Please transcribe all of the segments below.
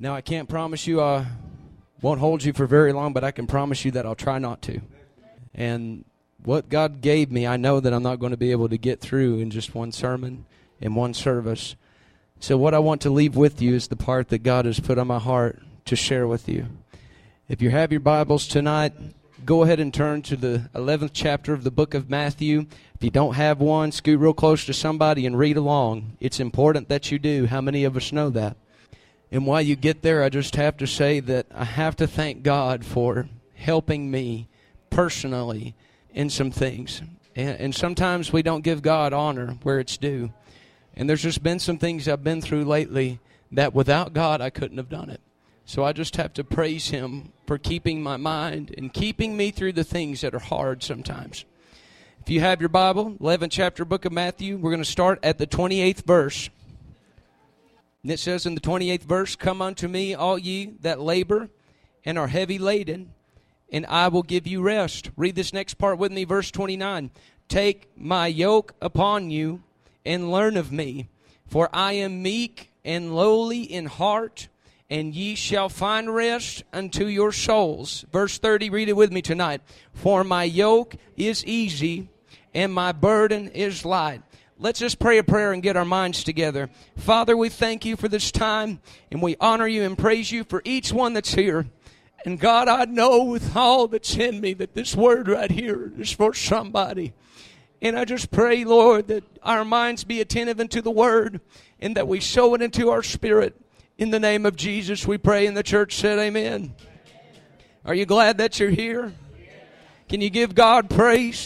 Now, I can't promise you I won't hold you for very long, but I can promise you that I'll try not to. And what God gave me, I know that I'm not going to be able to get through in just one sermon, in one service. So what I want to leave with you is the part that God has put on my heart to share with you. If you have your Bibles tonight, go ahead and turn to the 11th chapter of the book of Matthew. If you don't have one, scoot real close to somebody and read along. It's important that you do. How many of us know that? And while you get there, I just have to say that I have to thank God for helping me personally in some things. And sometimes we don't give God honor where it's due. And there's just been some things I've been through lately that without God I couldn't have done it. So I just have to praise Him for keeping my mind and keeping me through the things that are hard sometimes. If you have your Bible, 11th chapter, book of Matthew, we're going to start at the 28th verse. And it says in the 28th verse, "Come unto me, all ye that labor and are heavy laden, and I will give you rest." Read this next part with me, verse 29. "Take my yoke upon you, and learn of me, for I am meek and lowly in heart, and ye shall find rest unto your souls." Verse 30, read it with me tonight. "For my yoke is easy, and my burden is light." Let's just pray a prayer and get our minds together. Father, we thank you for this time, and we honor you and praise you for each one that's here. And God, I know with all that's in me that this word right here is for somebody. And I just pray, Lord, that our minds be attentive unto the word and that we sow it into our spirit. In the name of Jesus, we pray, and the church said amen. Are you glad that you're here? Can you give God praise?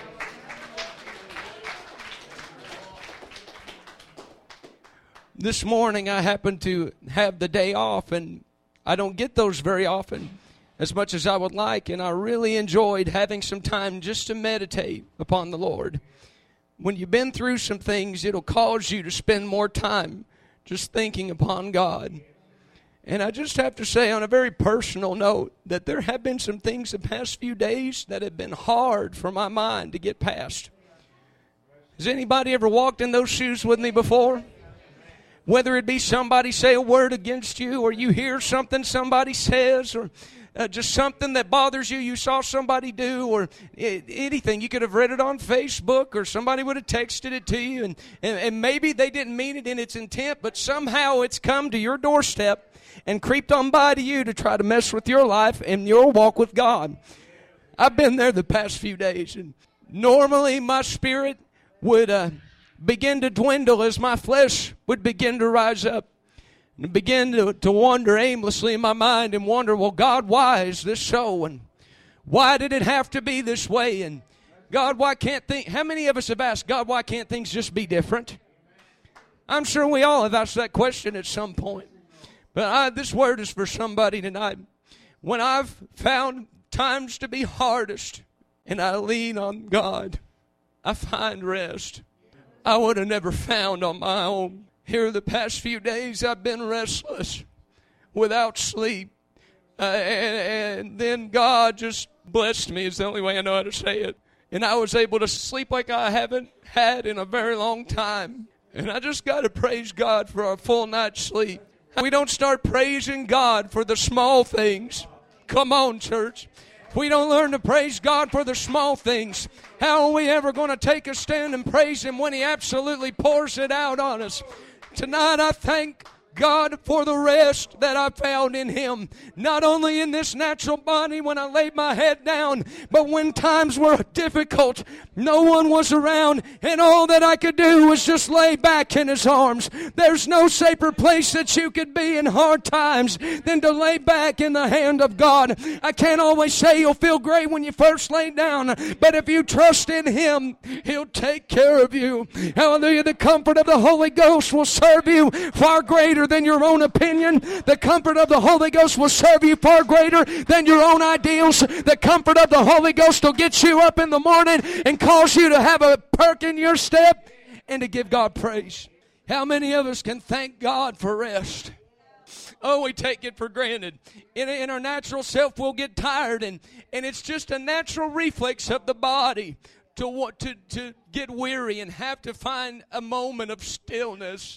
This morning I happened to have the day off, and I don't get those very often as much as I would like, and I really enjoyed having some time just to meditate upon the Lord. When you've been through some things, it'll cause you to spend more time just thinking upon God. And I just have to say on a very personal note that there have been some things the past few days that have been hard for my mind to get past. Has anybody ever walked in those shoes with me before? Whether it be somebody say a word against you, or you hear something somebody says, or just something that bothers you, you saw somebody do, or anything. You could have read it on Facebook, or somebody would have texted it to you, and maybe they didn't mean it in its intent, but somehow it's come to your doorstep and creeped on by to you to try to mess with your life and your walk with God. I've been there the past few days, and normally my spirit would begin to dwindle as my flesh would begin to rise up and begin to wander aimlessly in my mind and wonder, well, God, why is this so? And why did it have to be this way? And God, why can't things... How many of us have asked, God, why can't things just be different? I'm sure we all have asked that question at some point. But this word is for somebody tonight. When I've found times to be hardest and I lean on God, I find rest I would have never found on my own. Here the past few days I've been restless, without sleep. And then God just blessed me, is the only way I know how to say it. And I was able to sleep like I haven't had in a very long time. And I just got to praise God for a full night's sleep. We don't start praising God for the small things. Come on, church. If we don't learn to praise God for the small things, how are we ever going to take a stand and praise Him when He absolutely pours it out on us? Tonight I thank God for the rest that I found in Him. Not only in this natural body when I laid my head down, but when times were difficult, no one was around, and all that I could do was just lay back in His arms. There's no safer place that you could be in hard times than to lay back in the hand of God. I can't always say you'll feel great when you first lay down, but if you trust in Him, He'll take care of you. Hallelujah. The comfort of the Holy Ghost will serve you far greater than your own opinion. The comfort of the Holy Ghost will serve you far greater than your own ideals. The comfort of the Holy Ghost will get you up in the morning and cause you to have a perk in your step and to give God praise. How many of us can thank God for rest? Oh, we take it for granted. In our natural self, we'll get tired, and it's just a natural reflex of the body to get weary and have to find a moment of stillness.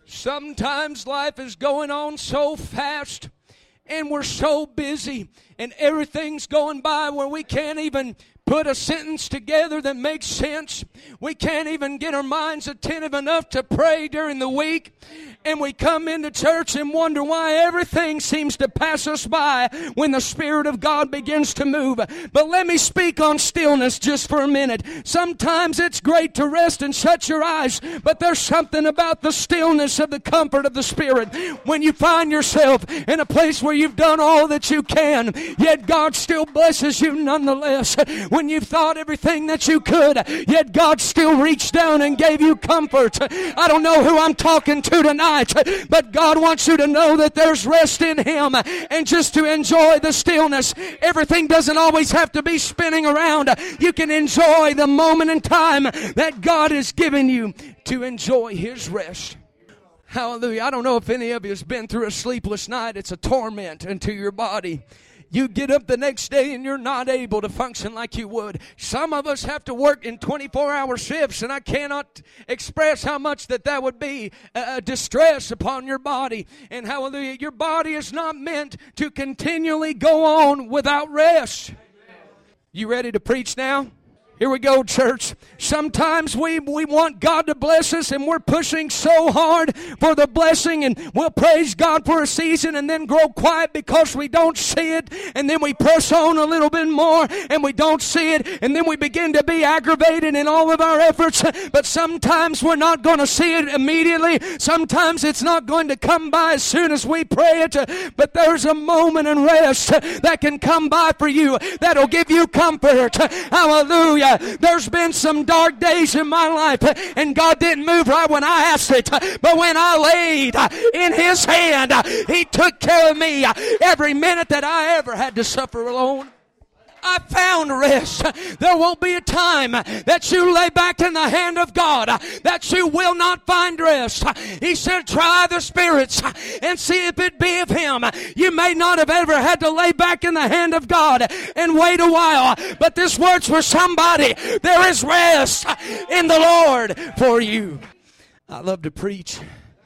Sometimes life is going on so fast and we're so busy and everything's going by where we can't even put a sentence together that makes sense. We can't even get our minds attentive enough to pray during the week. And we come into church and wonder why everything seems to pass us by when the Spirit of God begins to move. But let me speak on stillness just for a minute. Sometimes it's great to rest and shut your eyes, but there's something about the stillness of the comfort of the Spirit. When you find yourself in a place where you've done all that you can, yet God still blesses you nonetheless. When you've thought everything that you could, yet God still reached down and gave you comfort. I don't know who I'm talking to tonight, but God wants you to know that there's rest in Him and just to enjoy the stillness. Everything doesn't always have to be spinning around. You can enjoy the moment in time that God has given you to enjoy His rest. Hallelujah. I don't know if any of you has been through a sleepless night. It's a torment unto your body. You get up the next day and you're not able to function like you would. Some of us have to work in 24-hour shifts, and I cannot express how much that would be a distress upon your body. And hallelujah, your body is not meant to continually go on without rest. You ready to preach now? Here we go, church. Sometimes we want God to bless us, and we're pushing so hard for the blessing, and we'll praise God for a season and then grow quiet because we don't see it, and then we press on a little bit more and we don't see it, and then we begin to be aggravated in all of our efforts. But sometimes we're not going to see it immediately. Sometimes it's not going to come by as soon as we pray it, but there's a moment in rest that can come by for you that'll give you comfort. Hallelujah. There's been some dark days in my life, and God didn't move right when I asked it, but when I laid in His hand, He took care of me every minute that I ever had to suffer alone. I found rest. There won't be a time that you lay back in the hand of God that you will not find rest. He said, try the spirits and see if it be of Him. You may not have ever had to lay back in the hand of God and wait a while, but this word's for somebody. There is rest in the Lord for you. I love to preach,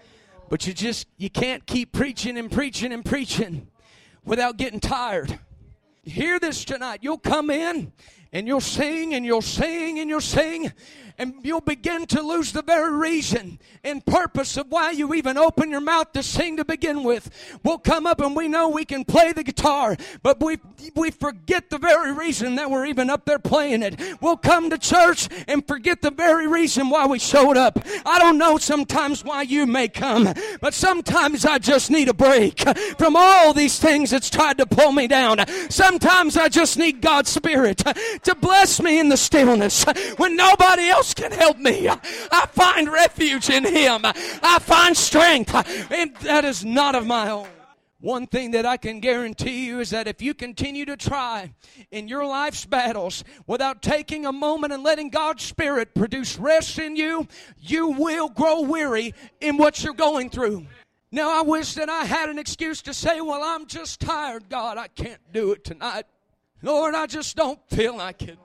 but you can't keep preaching and preaching and preaching without getting tired. Hear this tonight. You'll come in and you'll sing and you'll sing and you'll sing, and you'll begin to lose the very reason and purpose of why you even open your mouth to sing to begin with. We'll come up and we know we can play the guitar, but we forget the very reason that we're even up there playing it. We'll come to church and forget the very reason why we showed up. I don't know sometimes why you may come, but sometimes I just need a break from all these things that's tried to pull me down. Sometimes I just need God's Spirit to bless me in the stillness when nobody else can help me. I find refuge in Him. I find strength, and that is not of my own. One thing that I can guarantee you is that if you continue to try in your life's battles without taking a moment and letting God's Spirit produce rest in you, you will grow weary in what you're going through. Now, I wish that I had an excuse to say, well, I'm just tired, God. I can't do it tonight. Lord, I just don't feel like it.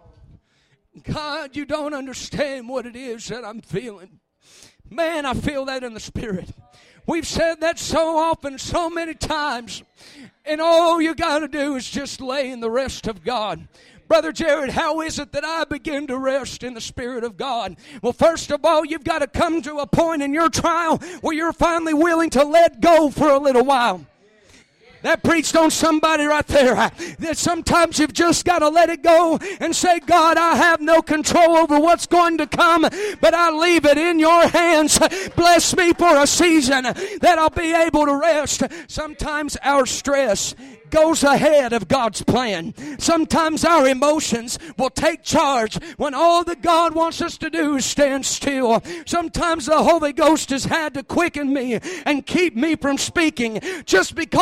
God, you don't understand what it is that I'm feeling. Man, I feel that in the Spirit. We've said that so often, so many times. And all you got to do is just lay in the rest of God. Brother Jared, how is it that I begin to rest in the Spirit of God? Well, first of all, you've got to come to a point in your trial where you're finally willing to let go for a little while. That preached on somebody right there. That sometimes you've just got to let it go and say, God, I have no control over what's going to come, but I leave it in your hands. Bless me for a season that I'll be able to rest. Sometimes our stress goes ahead of God's plan. Sometimes our emotions will take charge when all that God wants us to do is stand still. Sometimes the Holy Ghost has had to quicken me and keep me from speaking just because I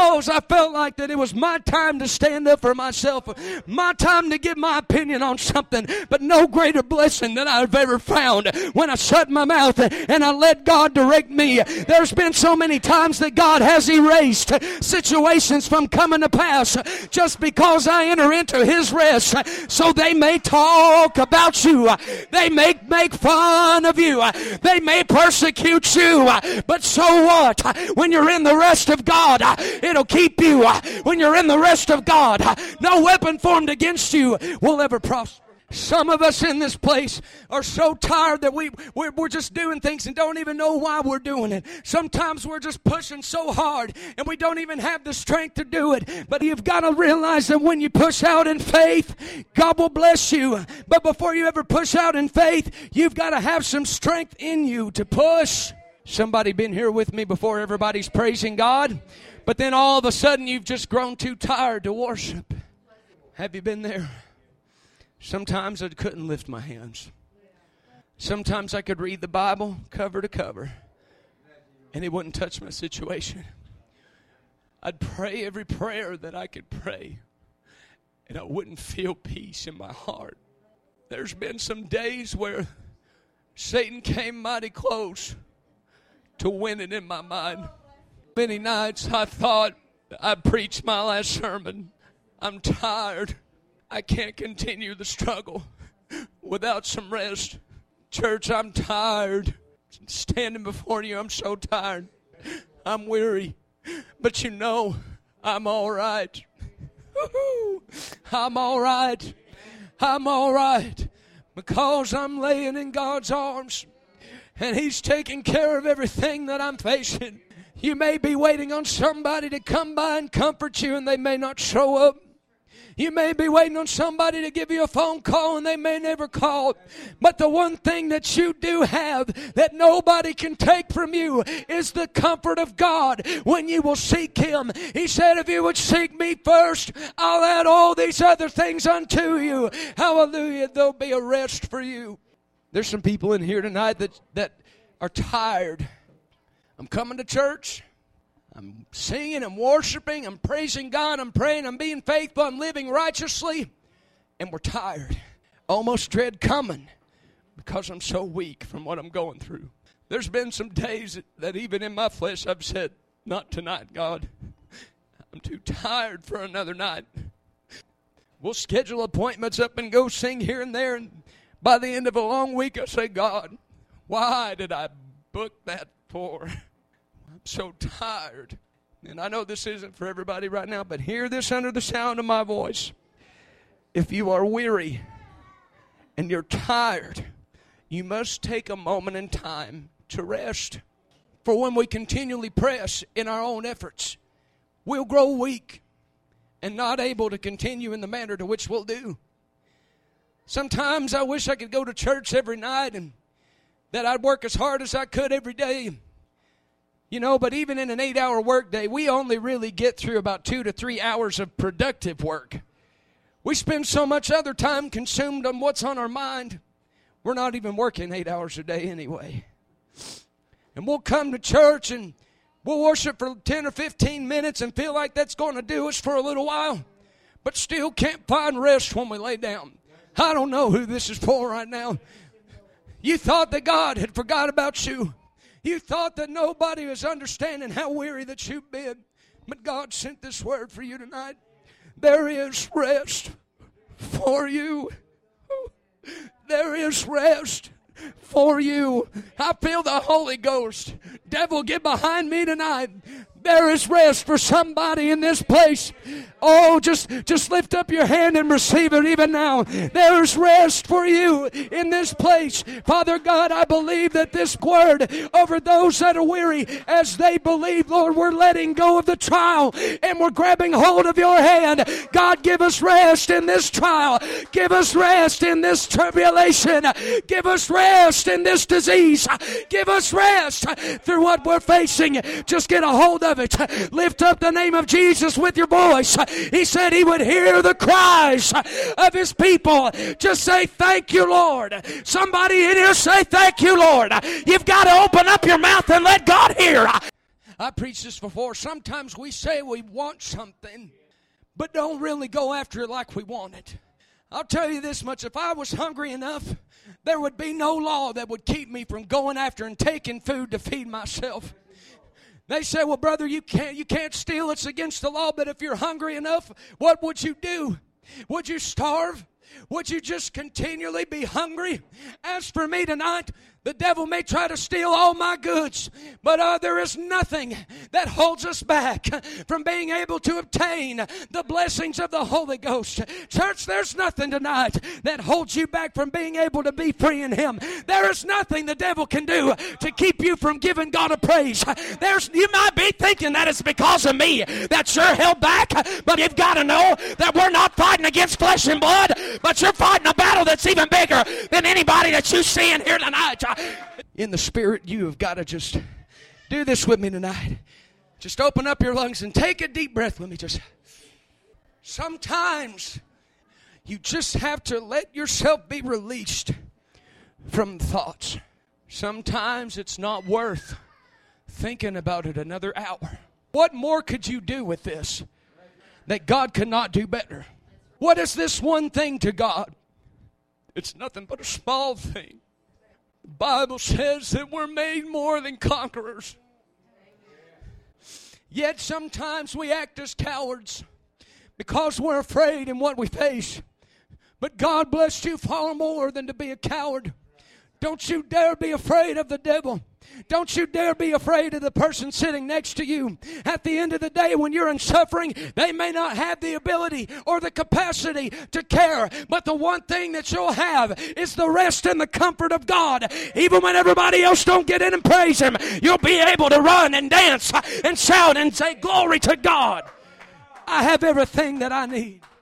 felt like that it was my time to stand up for myself, my time to give my opinion on something. But no greater blessing than I've ever found when I shut my mouth and I let God direct me. There's been so many times that God has erased situations from coming to pass just because I enter into His rest. So they may talk about you. They may make fun of you. They may persecute you. But so what? When you're in the rest of God, it'll keep you. When you're in the rest of God, no weapon formed against you will ever prosper. Some of us in this place are so tired that we're just doing things and don't even know why we're doing it. Sometimes we're just pushing so hard and we don't even have the strength to do it. But you've got to realize that when you push out in faith, God will bless you. But before you ever push out in faith, you've got to have some strength in you to push. Somebody been here with me before? Everybody's praising God. But then all of a sudden you've just grown too tired to worship. Have you been there? Sometimes I couldn't lift my hands. Sometimes I could read the Bible cover to cover, and it wouldn't touch my situation. I'd pray every prayer that I could pray, and I wouldn't feel peace in my heart. There's been some days where Satan came mighty close to winning in my mind. Many nights I thought I preached my last sermon. I'm tired. I can't continue the struggle without some rest. Church, I'm tired. Standing before you, I'm so tired. I'm weary. But you know, I'm all right. I'm all right. I'm all right. Because I'm laying in God's arms. And He's taking care of everything that I'm facing. You may be waiting on somebody to come by and comfort you, and they may not show up. You may be waiting on somebody to give you a phone call and they may never call. But the one thing that you do have that nobody can take from you is the comfort of God when you will seek Him. He said, if you would seek me first, I'll add all these other things unto you. Hallelujah. There'll be a rest for you. There's some people in here tonight that are tired. I'm coming to church. I'm singing, I'm worshiping, I'm praising God, I'm praying, I'm being faithful, I'm living righteously, and we're tired. Almost dread coming because I'm so weak from what I'm going through. There's been some days that even in my flesh I've said, not tonight, God. I'm too tired for another night. We'll schedule appointments up and go sing here and there, and by the end of a long week I say, God, why did I book that for? So tired. And I know this isn't for everybody right now, but hear this under the sound of my voice. If you are weary and you're tired, you must take a moment in time to rest. For when we continually press in our own efforts, we'll grow weak and not able to continue in the manner to which we'll do. Sometimes I wish I could go to church every night and that I'd work as hard as I could every day. You know, but even in an 8-hour workday, we only really get through about 2 to 3 hours of productive work. We spend so much other time consumed on what's on our mind. We're not even working 8 hours a day anyway. And we'll come to church and we'll worship for 10 or 15 minutes and feel like that's going to do us for a little while, but still can't find rest when we lay down. I don't know who this is for right now. You thought that God had forgot about you. You thought that nobody was understanding how weary that you've been. But God sent this word for you tonight. There is rest for you. There is rest for you. I feel the Holy Ghost. Devil, get behind me tonight. There is rest for somebody in this place. Oh, just lift up your hand and receive it even now. There's rest for you in this place. Father God, I believe that this word over those that are weary, as they believe, Lord, we're letting go of the trial and we're grabbing hold of your hand. God, give us rest in this trial. Give us rest in this tribulation. Give us rest in this disease. Give us rest through what we're facing. Just get a hold of it. Lift up the name of Jesus with your voice. He said He would hear the cries of His people. Just say, thank you, Lord. Somebody in here say, thank you, Lord. You've got to open up your mouth and let God hear. I preached this before. Sometimes we say we want something, but don't really go after it like we want it. I'll tell you this much. If I was hungry enough, there would be no law that would keep me from going after and taking food to feed myself. They say, well, brother, you can't steal. It's against the law. But if you're hungry enough, what would you do? Would you starve? Would you just continually be hungry? As for me tonight, the devil may try to steal all my goods, but there is nothing that holds us back from being able to obtain the blessings of the Holy Ghost. Church, there's nothing tonight that holds you back from being able to be free in Him. There is nothing the devil can do to keep you from giving God a praise. You might be thinking that it's because of me that you're held back, but you've got to know that we're not fighting against flesh and blood, but you're fighting a battle that's even bigger than anybody that you see in here tonight. In the Spirit, you have got to just do this with me tonight. Just open up your lungs and take a deep breath with me. Sometimes you just have to let yourself be released from thoughts. Sometimes it's not worth thinking about it another hour. What more could you do with this that God could not do better? What is this one thing to God? It's nothing but a small thing. The Bible says that we're made more than conquerors. Yet sometimes we act as cowards because we're afraid in what we face. But God blessed you far more than to be a coward. Don't you dare be afraid of the devil. Don't you dare be afraid of the person sitting next to you. At the end of the day, when you're in suffering, they may not have the ability or the capacity to care. But the one thing that you'll have is the rest and the comfort of God. Even when everybody else don't get in and praise Him, you'll be able to run and dance and shout and say, glory to God. I have everything that I need.